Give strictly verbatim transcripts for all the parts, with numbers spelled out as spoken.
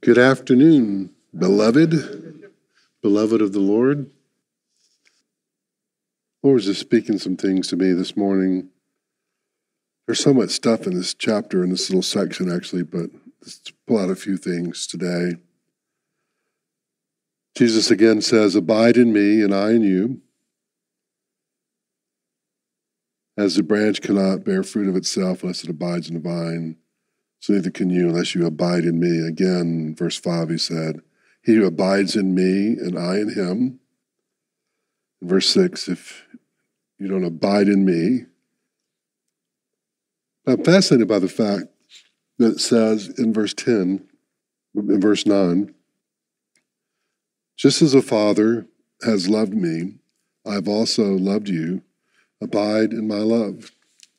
Good afternoon, beloved, beloved of the Lord. Lord was just speaking some things to me this morning. There's so much stuff in this chapter, in this little section actually, but let's pull out a few things today. Jesus again says, "Abide in me and I in you. As the branch cannot bear fruit of itself unless it abides in the vine, so neither can you unless you abide in me." Again, verse five, he said, "He who abides in me and I in him." In verse six, if you don't abide in me. I'm fascinated by the fact that it says in verse ten, in verse nine, "Just as the Father has loved me, I have also loved you. Abide in my love."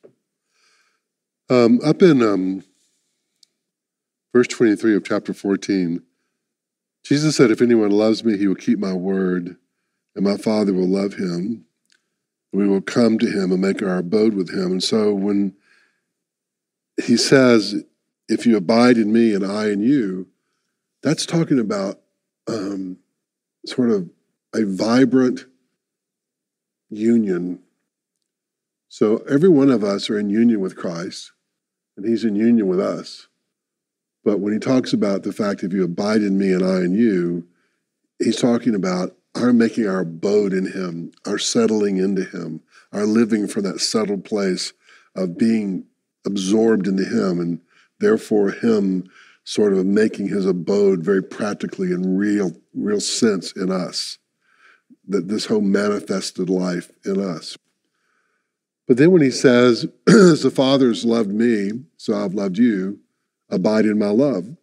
Um, up in um, verse twenty-three of chapter fourteen, Jesus said, "If anyone loves me, he will keep my word, and my Father will love him. We will come to him and make our abode with him." And so when he says, "If you abide in me and I in you," that's talking about um, sort of a vibrant union. So every one of us are in union with Christ, and he's in union with us. But when he talks about the fact, if you abide in me and I in you, he's talking about our making our abode in him, our settling into him, our living from that settled place of being absorbed into him, and therefore him sort of making his abode very practically and real, real sense in us, that this whole manifested life in us. But then when he says, "As the Father has loved me, so I've loved you, abide in my love."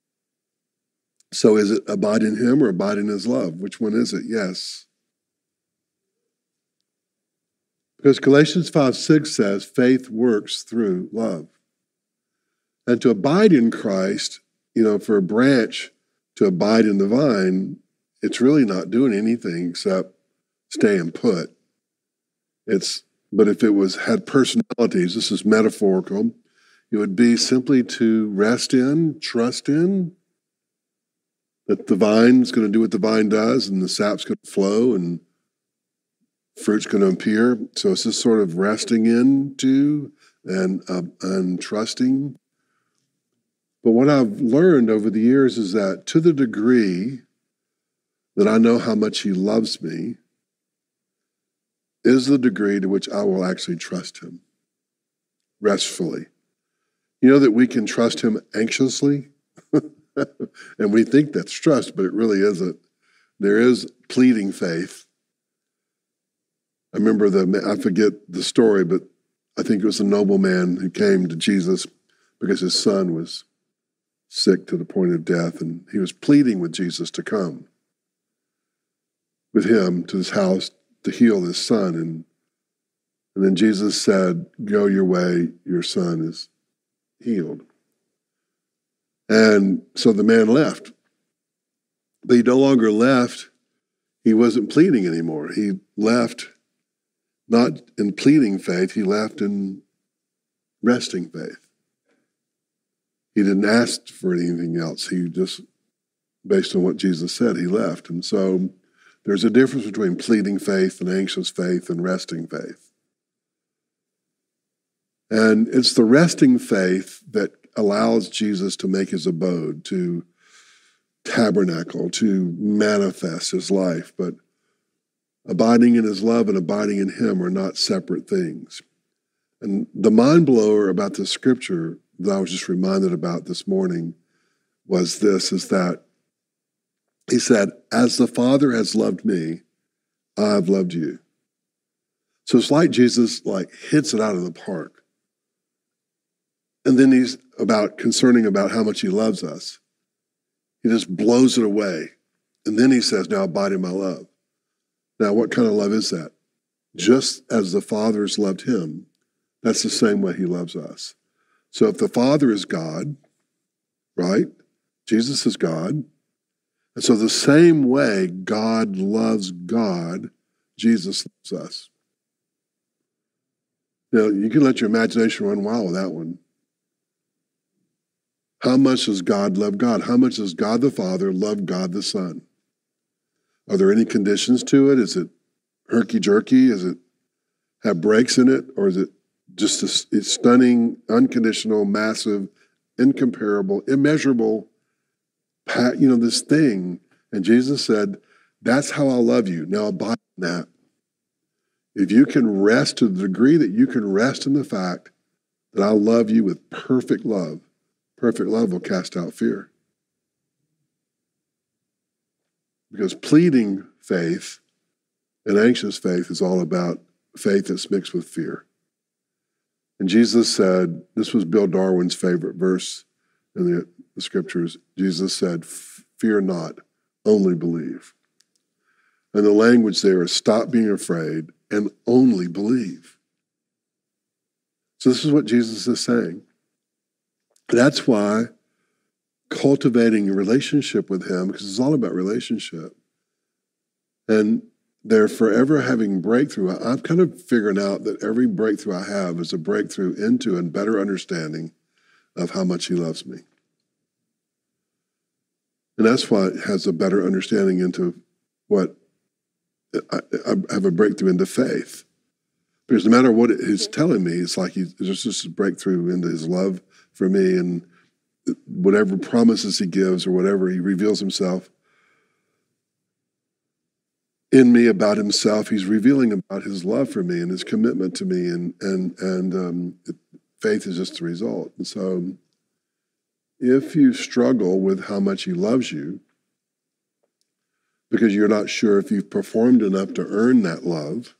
So is it abide in him or abide in his love? Which one is it? Yes. Because Galatians five six says, faith works through love. And to abide in Christ, you know, for a branch to abide in the vine, it's really not doing anything except staying put. It's, but if it was had personalities, this is metaphorical, it would be simply to rest in, trust in, that the vine's going to do what the vine does, and the sap's going to flow, and fruit's going to appear. So it's this sort of resting into and uh, and trusting. But what I've learned over the years is that to the degree that I know how much he loves me is the degree to which I will actually trust him restfully. You know that we can trust him anxiously? And we think that's trust, but it really isn't. There is pleading faith. I remember the, I forget the story, but I think it was a nobleman who came to Jesus because his son was sick to the point of death, and he was pleading with Jesus to come with him to his house to heal his son. And, and then Jesus said, "Go your way, your son is healed." And so the man left. But he no longer left. He wasn't pleading anymore. He left not in pleading faith, he left in resting faith. He didn't ask for anything else. He just, based on what Jesus said, he left. And so there's a difference between pleading faith and anxious faith and resting faith. And it's the resting faith that allows Jesus to make his abode, to tabernacle, to manifest his life. But abiding in his love and abiding in him are not separate things. And the mind blower about the scripture that I was just reminded about this morning was this, is that he said, "As the Father has loved me, I've loved you." So it's like Jesus like hits it out of the park. And then he's about concerning about how much he loves us. He just blows it away. And then he says, "Now abide in my love." Now, what kind of love is that? Just as the Father has loved him, that's the same way he loves us. So if the Father is God, right? Jesus is God. And so the same way God loves God, Jesus loves us. Now, you can let your imagination run wild with that one. How much does God love God? How much does God the Father love God the Son? Are there any conditions to it? Is it herky-jerky? Is it have breaks in it? Or is it just a, it's stunning, unconditional, massive, incomparable, immeasurable, you know, this thing? And Jesus said, that's how I love you. Now abide in that. If you can rest to the degree that you can rest in the fact that I love you with perfect love, perfect love will cast out fear. Because pleading faith and anxious faith is all about faith that's mixed with fear. And Jesus said, this was Bill Darwin's favorite verse in the, the scriptures. Jesus said, fear not, only believe. And the language there is stop being afraid and only believe. So this is what Jesus is saying. That's why cultivating a relationship with him, because it's all about relationship, and they're forever having breakthrough. I'm kind of figuring out that every breakthrough I have is a breakthrough into a better understanding of how much he loves me. And that's why it has a better understanding into what I, I have a breakthrough into faith. Because no matter what he's telling me, it's like he's, there's just a breakthrough into his love for me, and whatever promises he gives or whatever he reveals himself in me about himself, he's revealing about his love for me and his commitment to me, and and and um, it, faith is just the result. And so if you struggle with how much he loves you because you're not sure if you've performed enough to earn that love,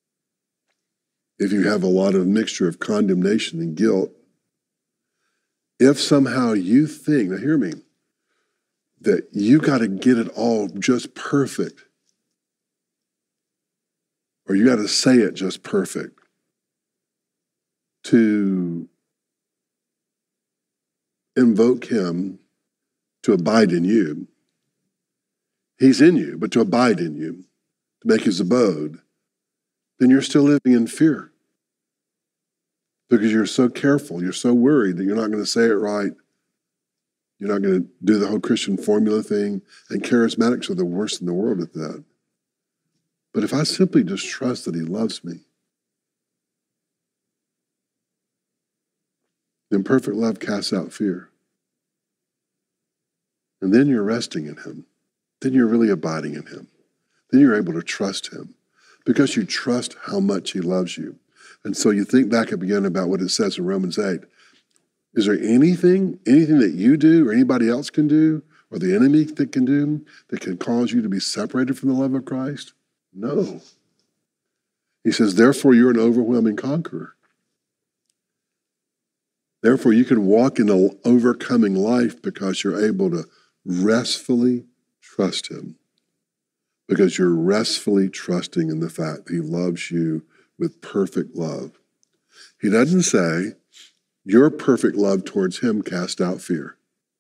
if you have a lot of mixture of condemnation and guilt, if somehow you think, now hear me, that you got to get it all just perfect, or you got to say it just perfect to invoke him to abide in you. He's in you, but to abide in you, to make his abode, then you're still living in fear. Because you're so careful, you're so worried that you're not going to say it right. You're not going to do the whole Christian formula thing. And charismatics are the worst in the world at that. But if I simply just trust that he loves me, then perfect love casts out fear. And then you're resting in him. Then you're really abiding in him. Then you're able to trust him because you trust how much he loves you. And so you think back again about what it says in Romans eight. Is there anything, anything that you do or anybody else can do or the enemy that can do that can cause you to be separated from the love of Christ? No. He says, therefore, you're an overwhelming conqueror. Therefore, you can walk in an overcoming life because you're able to restfully trust him. Because you're restfully trusting in the fact that he loves you with perfect love. He doesn't say, your perfect love towards him cast out fear.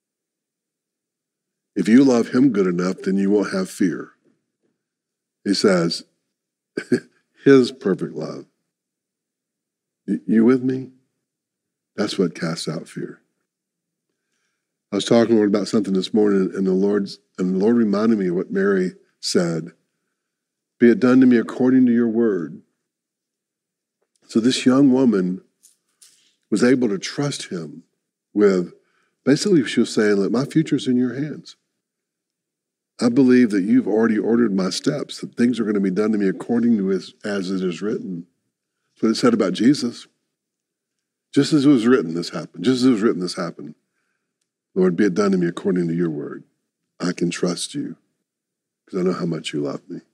If you love him good enough, then you won't have fear. He says, his perfect love. You with me? That's what casts out fear. I was talking to Lord about something this morning, and the Lord's and the Lord reminded me of what Mary said. Be it done to me according to your word. So this young woman was able to trust him with, basically she was saying, look, my future's in your hands. I believe that you've already ordered my steps, that things are going to be done to me according to as, as it is written. That's what it said about Jesus. Just as it was written, this happened. Just as it was written, this happened. Lord, be it done to me according to your word. I can trust you because I know how much you love me.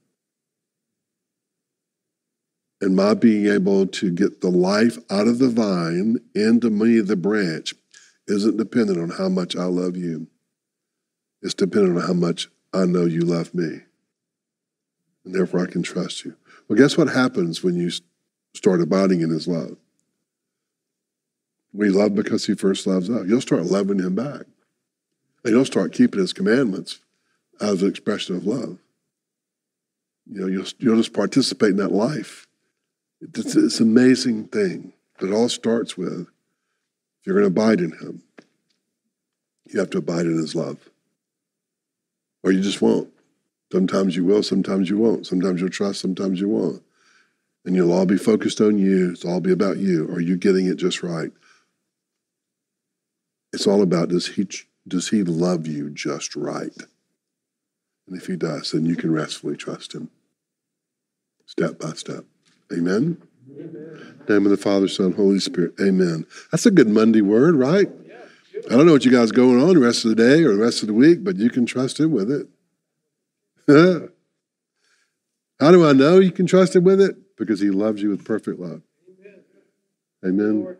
And my being able to get the life out of the vine into me, the branch, isn't dependent on how much I love you. It's dependent on how much I know you love me. And therefore I can trust you. Well, guess what happens when you start abiding in his love? We love because he first loves us. You'll start loving him back. And you'll start keeping his commandments as an expression of love. You know, you'll, you'll just participate in that life. It's, it's an amazing thing. It all starts with, if you're going to abide in him, You have to abide in his love. Or you just won't. Sometimes you will, sometimes you won't. Sometimes you'll trust, sometimes you won't. And you'll all be focused on you. It's all be about you. Are you getting it just right? It's all about, does he, does he love you just right? And if he does, then you can restfully trust him. Step by step. Amen? Amen. In the name of the Father, Son, Holy Spirit. Amen. That's a good Monday word, right? I don't know what you guys going on the rest of the day or the rest of the week, but you can trust him with it. How do I know you can trust him with it? Because he loves you with perfect love. Amen. Amen.